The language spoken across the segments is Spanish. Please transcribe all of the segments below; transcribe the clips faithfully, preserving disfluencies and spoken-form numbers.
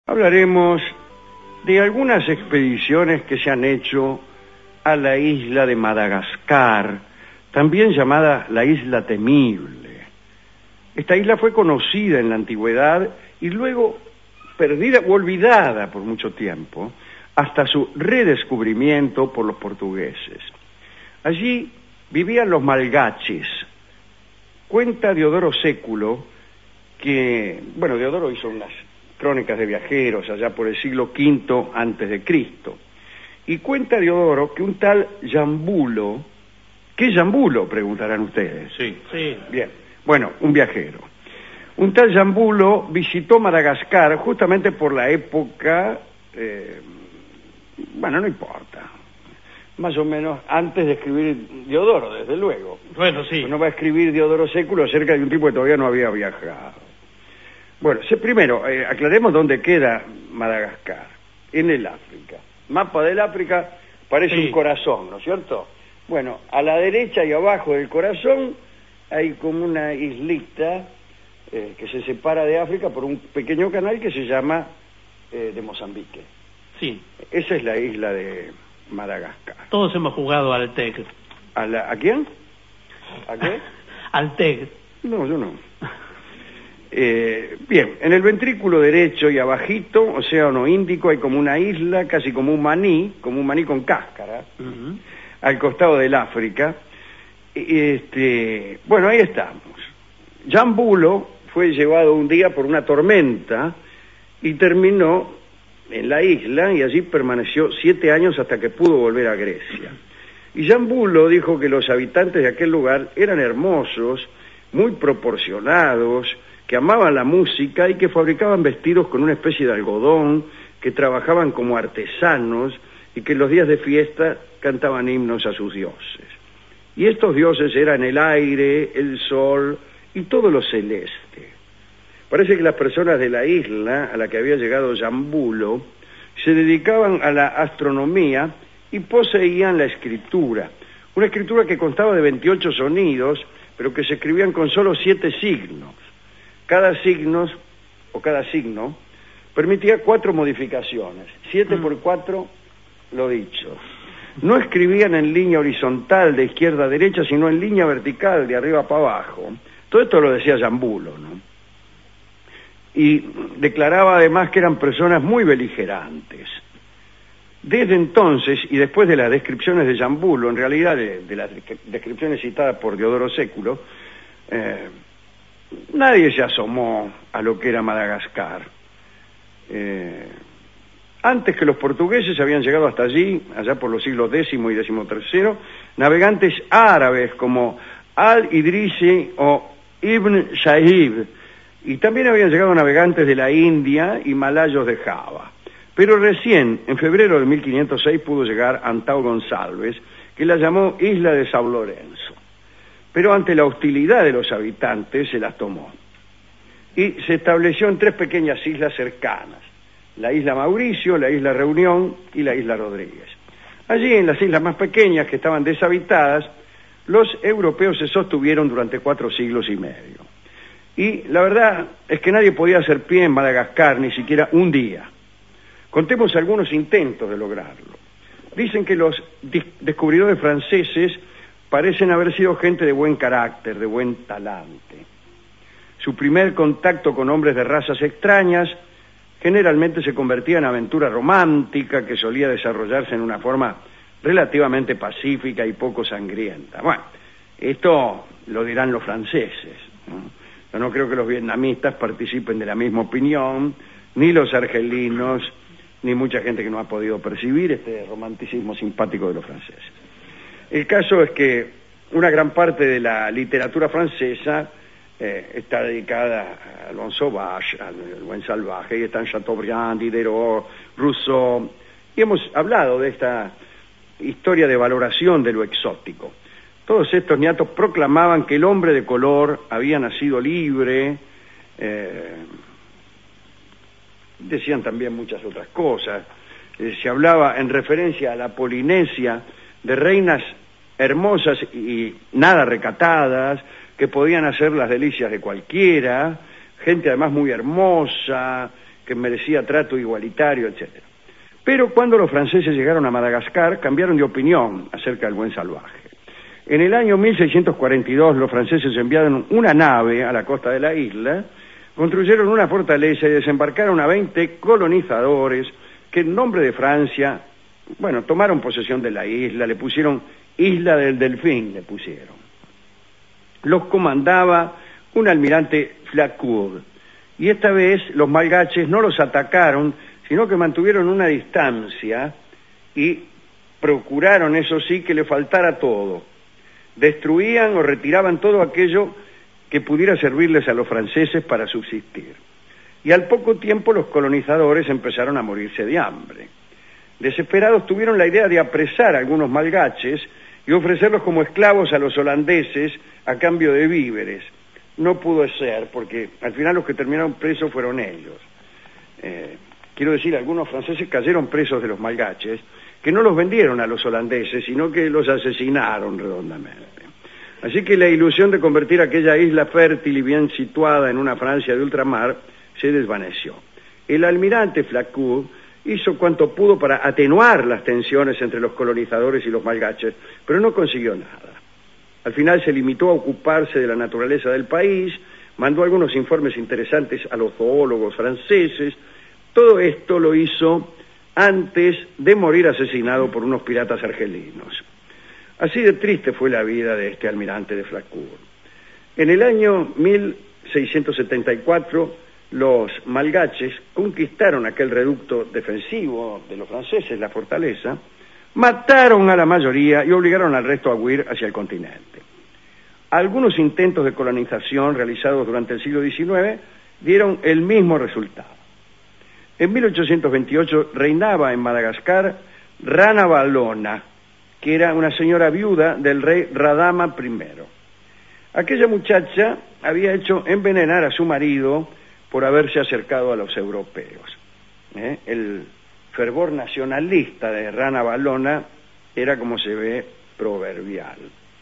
hablaremos de algunas expediciones que se han hecho a la isla de Madagascar, también llamada la Isla Temible. Esta isla fue conocida en la antigüedad y luego perdida o olvidada por mucho tiempo, hasta su redescubrimiento por los portugueses. Allí vivían los malgaches. Cuenta Diodoro Século que, bueno, Diodoro hizo unas crónicas de viajeros allá por el siglo quinto antes de Cristo. Y cuenta Diodoro que un tal Jambulo, ¿qué es Jambulo?, preguntarán ustedes. Sí, sí. Bien, bueno, un viajero. Un tal Jambulo visitó Madagascar justamente por la época, eh, bueno, no importa, más o menos antes de escribir Diodoro, desde luego. Bueno, sí. No va a escribir Diodoro Século acerca de un tipo que todavía no había viajado. Bueno, se, primero, eh, aclaremos dónde queda Madagascar, en el África. Mapa del África parece sí. un corazón, ¿no es cierto? Bueno, a la derecha y abajo del corazón hay como una islita eh, que se separa de África por un pequeño canal que se llama eh, de Mozambique. Sí. Esa es la isla de Madagascar. Todos hemos jugado al T E C. ¿A, la, ¿A quién? ¿A qué? Al T E C. No, yo no. Eh, bien, en el ventrículo derecho y abajito, Océano Índico, hay como una isla, casi como un maní, como un maní con cáscara, uh-huh. al costado del África. Este, bueno, ahí estamos. Jambulo fue llevado un día por una tormenta y terminó en la isla y allí permaneció siete años hasta que pudo volver a Grecia. Y Jambulo dijo que los habitantes de aquel lugar eran hermosos, muy proporcionados, que amaban la música y que fabricaban vestidos con una especie de algodón, que trabajaban como artesanos y que en los días de fiesta cantaban himnos a sus dioses. Y estos dioses eran el aire, el sol y todo lo celeste. Parece que las personas de la isla a la que había llegado Jambulo se dedicaban a la astronomía y poseían la escritura, una escritura que constaba de veintiocho sonidos, pero que se escribían con solo siete signos. Cada signo, o cada signo, permitía cuatro modificaciones. Siete mm. por cuatro, lo dicho. No escribían en línea horizontal de izquierda a derecha, sino en línea vertical de arriba para abajo. Todo esto lo decía Jambulo, ¿no? Y declaraba además que eran personas muy beligerantes. Desde entonces, y después de las descripciones de Jambulo, en realidad de, de las descripciones citadas por Diodoro Século, eh, nadie se asomó a lo que era Madagascar. Eh, antes que los portugueses habían llegado hasta allí, allá por los siglos décimo y décimo tercero, navegantes árabes como Al-Idrisi o Ibn Sahib, y también habían llegado navegantes de la India y malayos de Java. Pero recién, en febrero de mil quinientos seis, pudo llegar Antão Gonçalves, que la llamó Isla de São Lourenço. Pero ante la hostilidad de los habitantes se las tomó. Y se estableció en tres pequeñas islas cercanas, la isla Mauricio, la isla Reunión y la isla Rodríguez. Allí, en las islas más pequeñas que estaban deshabitadas, los europeos se sostuvieron durante cuatro siglos y medio. Y la verdad es que nadie podía hacer pie en Madagascar ni siquiera un día. Contemos algunos intentos de lograrlo. Dicen que los descubridores franceses parecen haber sido gente de buen carácter, de buen talante. Su primer contacto con hombres de razas extrañas generalmente se convertía en aventura romántica que solía desarrollarse en una forma relativamente pacífica y poco sangrienta. Bueno, esto lo dirán los franceses, ¿no? Yo no creo que los vietnamitas participen de la misma opinión, ni los argelinos, ni mucha gente que no ha podido percibir este romanticismo simpático de los franceses. El caso es que una gran parte de la literatura francesa eh, está dedicada al bon sauvage, al buen salvaje, y están Chateaubriand, Diderot, Rousseau, y hemos hablado de esta historia de valoración de lo exótico. Todos estos niatos proclamaban que el hombre de color había nacido libre, eh, decían también muchas otras cosas. Eh, se hablaba en referencia a la Polinesia de reinas hermosas y nada recatadas, que podían hacer las delicias de cualquiera, gente además muy hermosa, que merecía trato igualitario, etcétera. Pero cuando los franceses llegaron a Madagascar, cambiaron de opinión acerca del buen salvaje. En el año mil seiscientos cuarenta y dos, los franceses enviaron una nave a la costa de la isla, construyeron una fortaleza y desembarcaron a veinte colonizadores que en nombre de Francia, bueno, tomaron posesión de la isla, le pusieron Isla del Delfín, le pusieron. Los comandaba un almirante Flacourt, y esta vez los malgaches no los atacaron, sino que mantuvieron una distancia y procuraron, eso sí, que le faltara todo. Destruían o retiraban todo aquello que pudiera servirles a los franceses para subsistir. Y al poco tiempo los colonizadores empezaron a morirse de hambre. Desesperados tuvieron la idea de apresar a algunos malgaches y ofrecerlos como esclavos a los holandeses a cambio de víveres. No pudo ser, porque al final los que terminaron presos fueron ellos. Eh, quiero decir, algunos franceses cayeron presos de los malgaches, que no los vendieron a los holandeses, sino que los asesinaron redondamente. Así que la ilusión de convertir aquella isla fértil y bien situada en una Francia de ultramar se desvaneció. El almirante Flacourt hizo cuanto pudo para atenuar las tensiones entre los colonizadores y los malgaches, pero no consiguió nada. Al final se limitó a ocuparse de la naturaleza del país, mandó algunos informes interesantes a los zoólogos franceses. Todo esto lo hizo antes de morir asesinado por unos piratas argelinos. Así de triste fue la vida de este almirante de Flacourt. En el año mil seiscientos setenta y cuatro, los malgaches conquistaron aquel reducto defensivo de los franceses, la fortaleza, mataron a la mayoría y obligaron al resto a huir hacia el continente. Algunos intentos de colonización realizados durante el siglo diecinueve dieron el mismo resultado. En mil ochocientos veintiocho reinaba en Madagascar Rana Valona, que era una señora viuda del rey Radama primero. Aquella muchacha había hecho envenenar a su marido por haberse acercado a los europeos. ¿Eh? El fervor nacionalista de Rana Valona era, como se ve, proverbial.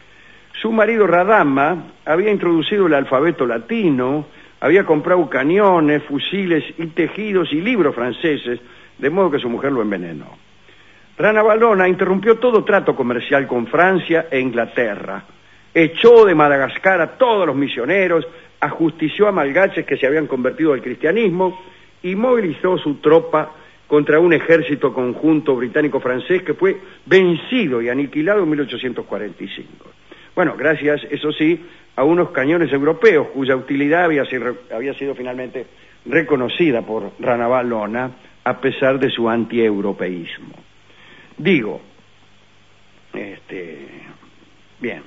Su marido Radama había introducido el alfabeto latino, había comprado cañones, fusiles y tejidos y libros franceses, de modo que su mujer lo envenenó. Rana Valona interrumpió todo trato comercial con Francia e Inglaterra, echó de Madagascar a todos los misioneros, ajustició a malgaches que se habían convertido al cristianismo y movilizó su tropa contra un ejército conjunto británico-francés que fue vencido y aniquilado en mil ochocientos cuarenta y cinco. Bueno, gracias, eso sí, a unos cañones europeos cuya utilidad había sido, había sido finalmente reconocida por Rana Valona a pesar de su antieuropeísmo. Digo, este, bien,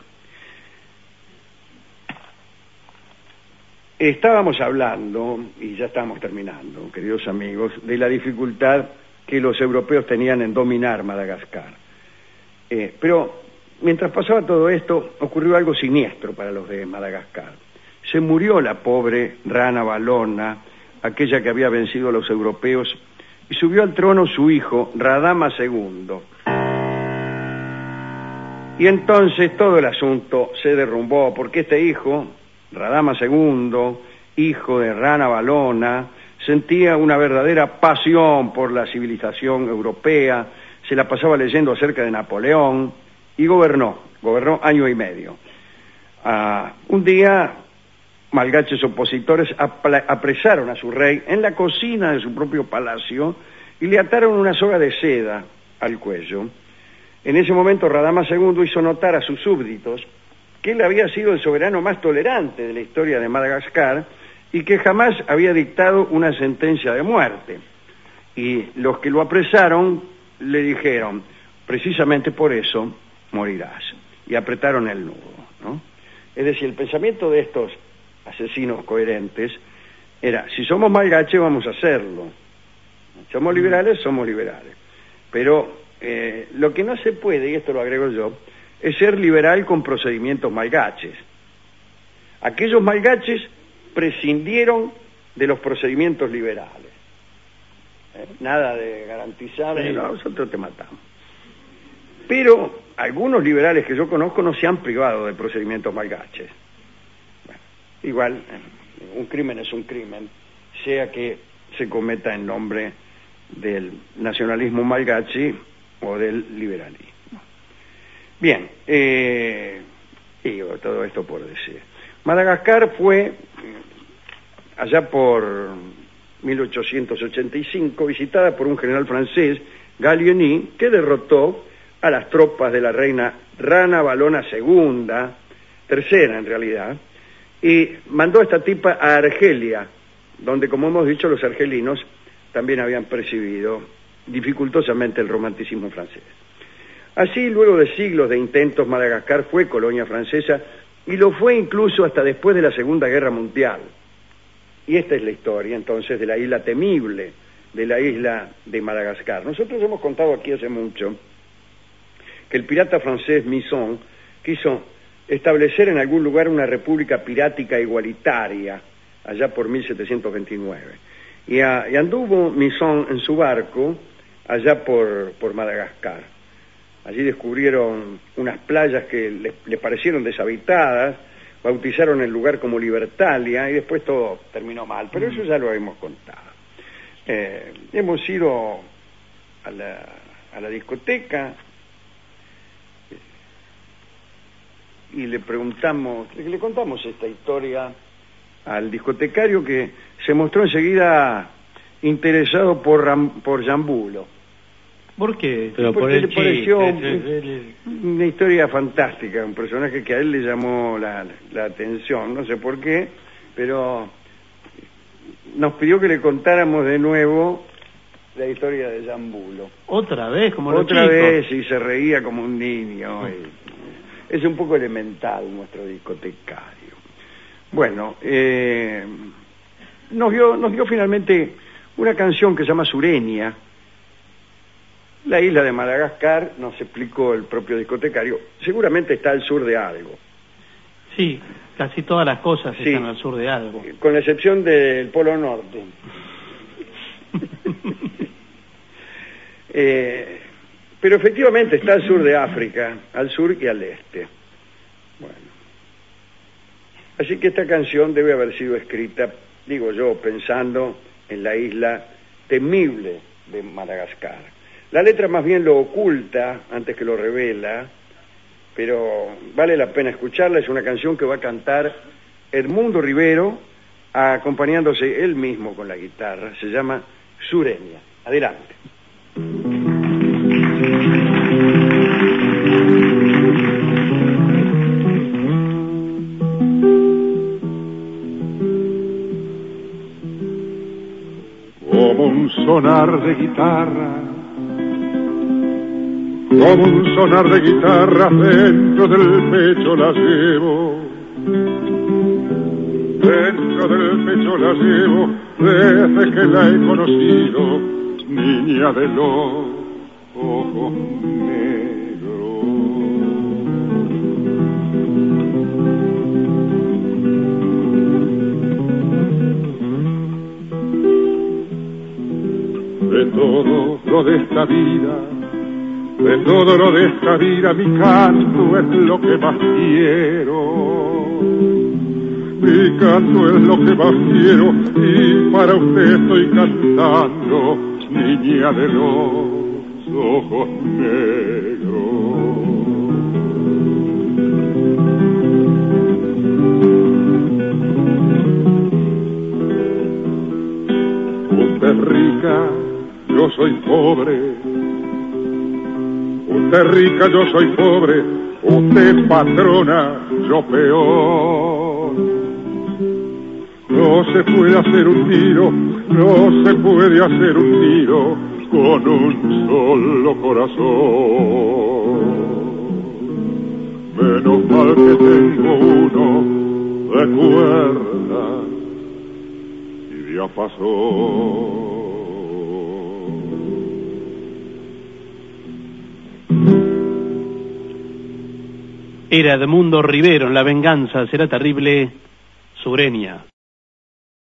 estábamos hablando, y ya estamos terminando, queridos amigos, de la dificultad que los europeos tenían en dominar Madagascar. Eh, pero mientras pasaba todo esto, ocurrió algo siniestro para los de Madagascar. Se murió la pobre Rana Valona, aquella que había vencido a los europeos, y subió al trono su hijo, Radama segundo. Y entonces todo el asunto se derrumbó, porque este hijo, Radama segundo, hijo de Rana Valona, sentía una verdadera pasión por la civilización europea, se la pasaba leyendo acerca de Napoleón, y gobernó, gobernó año y medio. Uh, un día, malgaches opositores apresaron a su rey en la cocina de su propio palacio y le ataron una soga de seda al cuello. En ese momento Radama segundo hizo notar a sus súbditos que él había sido el soberano más tolerante de la historia de Madagascar y que jamás había dictado una sentencia de muerte. Y los que lo apresaron le dijeron, precisamente por eso morirás, y apretaron el nudo, ¿no? Es decir, el pensamiento de estos asesinos coherentes era, si somos malgaches vamos a hacerlo, somos liberales, somos liberales, pero eh, lo que no se puede, y esto lo agrego yo, es ser liberal con procedimientos malgaches. Aquellos malgaches prescindieron de los procedimientos liberales. ¿Eh? Nada de garantizar, sí, no, nosotros te matamos. Pero algunos liberales que yo conozco no se han privado de procedimientos malgaches. Bueno, igual, un crimen es un crimen, sea que se cometa en nombre del nacionalismo malgache o del liberalismo. Bien, eh, digo, todo esto por decir. Madagascar fue, allá por mil ochocientos ochenta y cinco, visitada por un general francés, Gallieni, que derrotó a las tropas de la reina Rana Valona segunda, tercera en realidad, y mandó a esta tipa a Argelia, donde, como hemos dicho, los argelinos también habían percibido dificultosamente el romanticismo francés. Así, luego de siglos de intentos, Madagascar fue colonia francesa y lo fue incluso hasta después de la Segunda Guerra Mundial. Y esta es la historia, entonces, de la isla temible, de la isla de Madagascar. Nosotros hemos contado aquí hace mucho que el pirata francés Misson quiso establecer en algún lugar una república pirática igualitaria, allá por mil setecientos veintinueve. Y, a, y anduvo Misson en su barco allá por, por Madagascar. Allí descubrieron unas playas que les, les parecieron deshabitadas, bautizaron el lugar como Libertalia y después todo terminó mal, pero eso ya lo hemos contado. Eh, hemos ido a la, a la discoteca y le preguntamos, le contamos esta historia al discotecario, que se mostró enseguida interesado por, Ram, por Jambulo. ¿Por qué? Pero por porque el le pareció chiste, un, una historia fantástica, un personaje que a él le llamó la, la atención, no sé por qué, pero nos pidió que le contáramos de nuevo la historia de Jambulo. ¿Otra vez? Como los Otra chicos. vez, y se reía como un niño. Y es un poco elemental nuestro discotecario. Bueno, eh, nos dio, nos dio finalmente una canción que se llama Sureña. La isla de Madagascar, nos explicó el propio discotecario, seguramente está al sur de algo. Sí, casi todas las cosas Sí, están al sur de algo. con la excepción del Polo Norte. eh, pero efectivamente está al sur de África, al sur y al este. Bueno, así que esta canción debe haber sido escrita, digo yo, pensando en la isla temible de Madagascar. La letra más bien lo oculta antes que lo revela, pero vale la pena escucharla. Es una canción que va a cantar Edmundo Rivero, acompañándose él mismo con la guitarra. Se llama Sureña. Adelante. Como un sonar de guitarra, como un sonar de guitarra dentro del pecho la llevo, dentro del pecho la llevo desde que la he conocido, niña de los ojos negros. De todo lo de esta vida, de todo lo de esta vida, mi canto es lo que más quiero. Mi canto es lo que más quiero y para usted estoy cantando, niña de los ojos negros. Usted es rica, yo soy pobre. Usted es rica, yo soy pobre. Usted es patrona, yo peor. No se puede hacer un tiro, no se puede hacer un tiro con un solo corazón. Menos mal que tengo uno de cuerda y ya pasó. Era Edmundo Rivero en La venganza será terrible, Sureña.